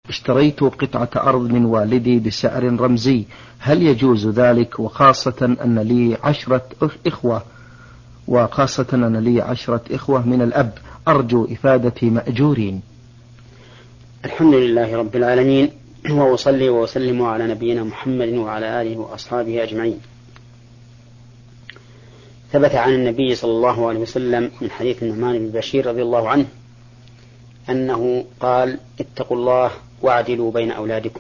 اشتريت قطعة أرض من والدي بسعر رمزي، هل يجوز ذلك؟ وخاصة أن لي 10 إخوة، من الأب، أرجو إفادة مأجورين. الحمد لله رب العالمين، وأصلي وأسلم على نبينا محمد وعلى آله وأصحابه أجمعين. ثبت عن النبي صلى الله عليه وسلم من حديث النعمان بن بشير رضي الله عنه أنه قال: اتقوا الله واعدلوا بين أولادكم.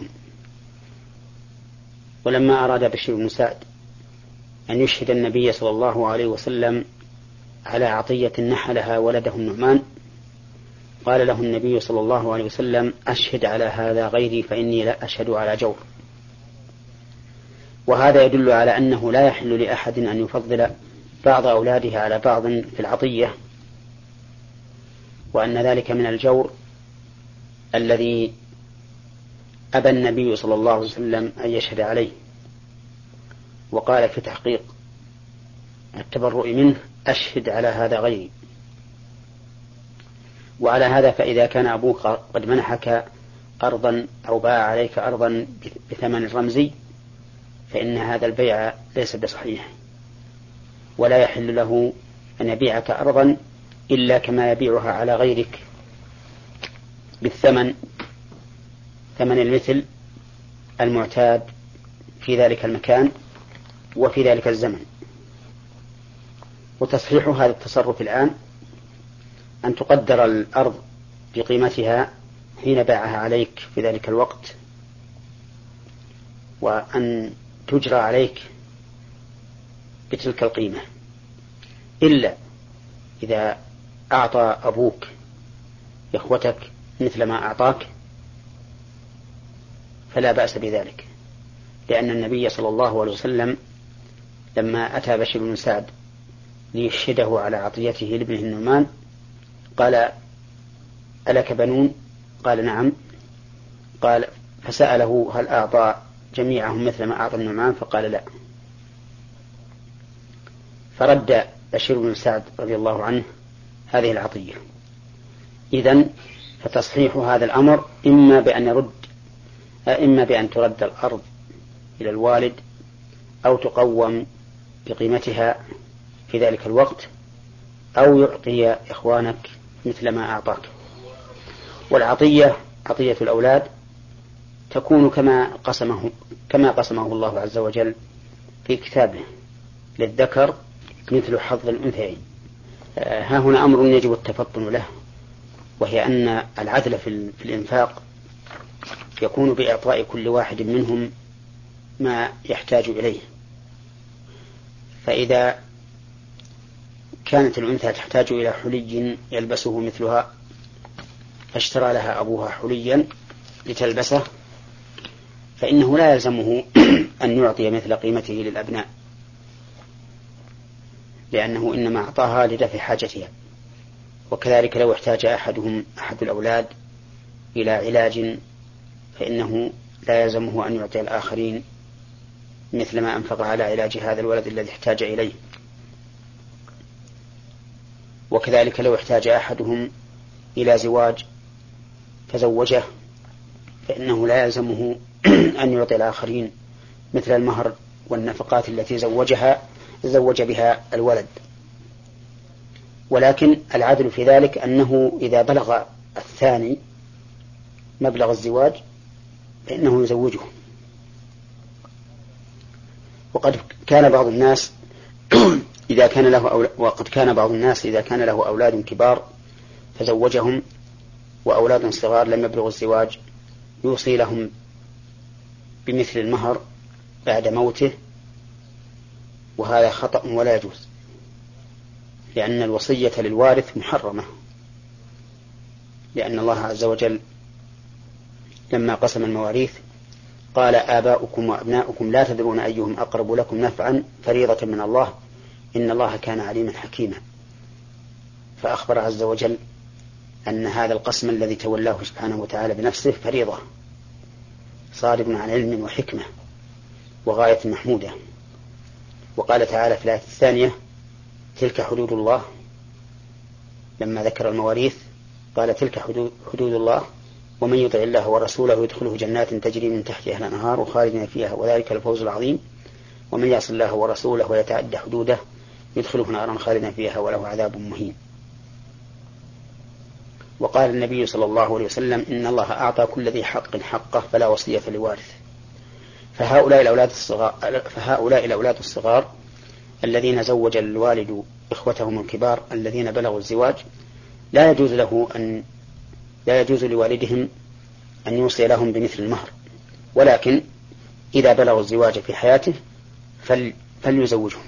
ولما أراد بشير بن سعد أن يشهد النبي صلى الله عليه وسلم على عطية نحلها ولده النعمان، قال له النبي صلى الله عليه وسلم: أشهد على هذا غيري فإني لا أشهد على جور. وهذا يدل على أنه لا يحل لأحد أن يفضل بعض أولاده على بعض في العطية، وأن ذلك من الجور الذي أبى النبي صلى الله عليه وسلم أن يشهد عليه. وقال في تحقيق التبرؤ منه: أشهد على هذا غيري. وعلى هذا فإذا كان أبوك قد منحك أرضا أو باع عليك أرضا بثمن رمزي، فإن هذا البيع ليس بصحيح، ولا يحل له أن يبيعك أرضا إلا كما يبيعها على غيرك بالثمن، ثمن المثل المعتاد في ذلك المكان وفي ذلك الزمن. وتصحيح هذا التصرف الآن أن تقدر الأرض بقيمتها حين باعها عليك في ذلك الوقت، وأن تجرى عليك بتلك القيمة، إلا إذا أعطى أبوك إخوتك مثل ما أعطاك فلا بأس بذلك، لأن النبي صلى الله عليه وسلم لما أتى بشير بن سعد ليشهده على عطيته لابنه النعمان قال: ألك بنون؟ قال: نعم. قال: فسأله: هل أعطى جميعهم مثل ما أعطى النعمان؟ فقال: لا. فرد بشير بن سعد رضي الله عنه هذه العطية. إذن فتصحيح هذا الأمر إما بأن ترد الأرض إلى الوالد، أو تقوم بقيمتها في ذلك الوقت، أو يعطي إخوانك مثل ما أعطاك. والعطية عطية الأولاد تكون كما قسمه الله عز وجل في كتابه: للذكر مثل حظ الأنثيين. ها هنا أمر يجب التفطن له، وهي أن العدل في الإنفاق يكون بإعطاء كل واحد منهم ما يحتاج إليه. فإذا كانت الأنثى تحتاج إلى حلي يلبسه مثلها، فاشترى لها أبوها حليا لتلبسه، فإنه لا يلزمه أن يعطي مثل قيمته للأبناء، لأنه إنما أعطاها لدفع حاجتها. وكذلك لو احتاج أحد الأولاد إلى علاج، فإنه لا يلزمه أن يعطي الآخرين مثل ما أنفق على علاج هذا الولد الذي احتاج إليه. وكذلك لو احتاج أحدهم إلى زواج فزوجه، فإنه لا يلزمه أن يعطي الآخرين مثل المهر والنفقات التي زوج بها الولد. ولكن العدل في ذلك أنه إذا بلغ الثاني مبلغ الزواج فإنه يزوجه. وقد كان بعض الناس إذا كان له أولاد كبار فزوجهم، وأولاد صغار لم يبلغوا الزواج يوصي لهم بمثل المهر بعد موته، وهذا خطأ ولا يجوز، لأن الوصية للوارث محرمة، لأن الله عز وجل لما قسم المواريث قال: آباؤكم وأبناؤكم لا تدرون أيهم أقرب لكم نفعا فريضة من الله إن الله كان عليما حكيما. فأخبر عز وجل أن هذا القسم الذي تولاه سبحانه وتعالى بنفسه فريضة صادر عن علم وحكمة وغاية محمودة. وقال تعالى في الآية الثانية: تلك حدود الله. لما ذكر المواريث قال: تلك حدود الله ومن يطع الله ورسوله يدخله جنات تجري من تحتها الأنهار خالدين فيها وذلك الفوز العظيم ومن يعص الله ورسوله ويتعدى حدوده يدخله نارا خالدا فيها وله عذاب مهين. وقال النبي صلى الله عليه وسلم إن الله أعطى كل ذي حق حقه فلا وصية لوارث. فهؤلاء الأولاد الصغار الذين زوج الوالد إخوتهم الكبار الذين بلغوا الزواج لا يجوز لوالدهم أن يوصي لهم بمثل المهر، ولكن إذا بلغوا الزواج في حياته فليزوجهم.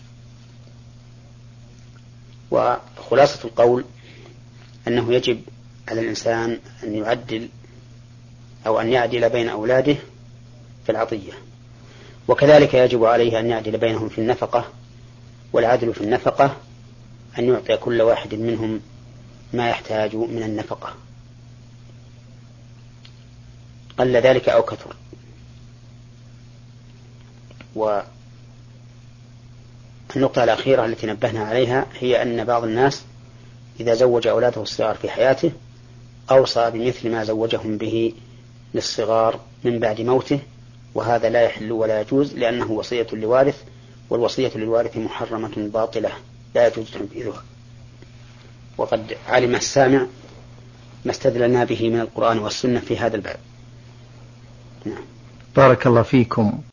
وخلاصة القول أنه يجب على الإنسان أن يعدل أو أن يعدل بين أولاده في العطية، وكذلك يجب عليه أن يعدل بينهم في النفقة، والعدل في النفقة أن يعطي كل واحد منهم ما يحتاج من النفقة قل ذلك أو كثر. والنقطة الأخيرة التي نبهنا عليها هي أن بعض الناس إذا زوج أولاده الصغار في حياته أوصى بمثل ما زوجهم به للصغار من بعد موته، وهذا لا يحل ولا يجوز لأنه وصية لوارث، والوصية للوارث محرمة باطلة لا يجوز تنفيذها. وقد علم السامع ما استدللنا به من القرآن والسنة في هذا الباب. بارك الله فيكم.